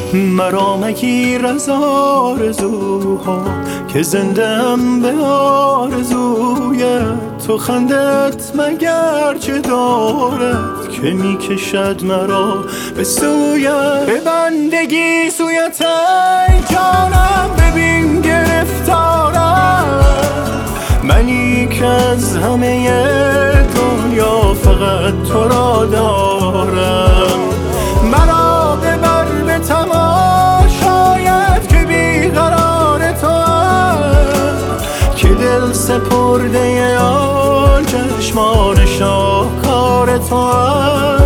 مرا مگیر از آرزوها که زنده‌ام به آرزوی تو. خندت مگر چه دارد که میکشد مرا به سویت، به بندگی سویت ای جانم. ببین گرفتارم منی که از همه دنیا فقط تو را دارم. مرا ببر به تماشایت که بیقرار تو هم، که دل سپرده آن چشمان شاهکار تو هم.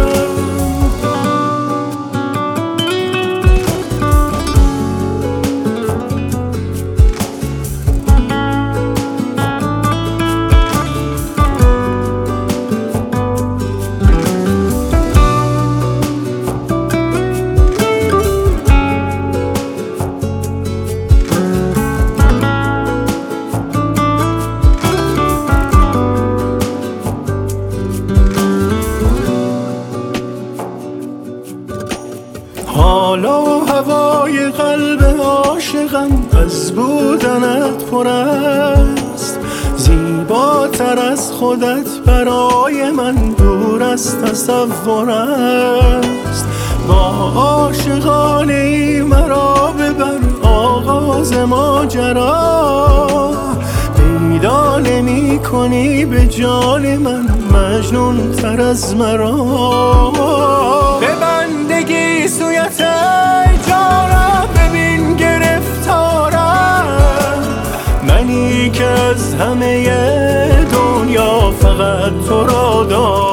حالا هوای قلب عاشقم از بودنت پر است. زیباتر از خودت برای من دور از تصور است. با عاشقانه ای مرا ببر آغاز ماجرا. پیدا نمی کنی به جان من مجنون تر از مرا. به بندگی سویت ای جانم ببین گرفتارم منی که از همه دنیا فقط تو را دارم.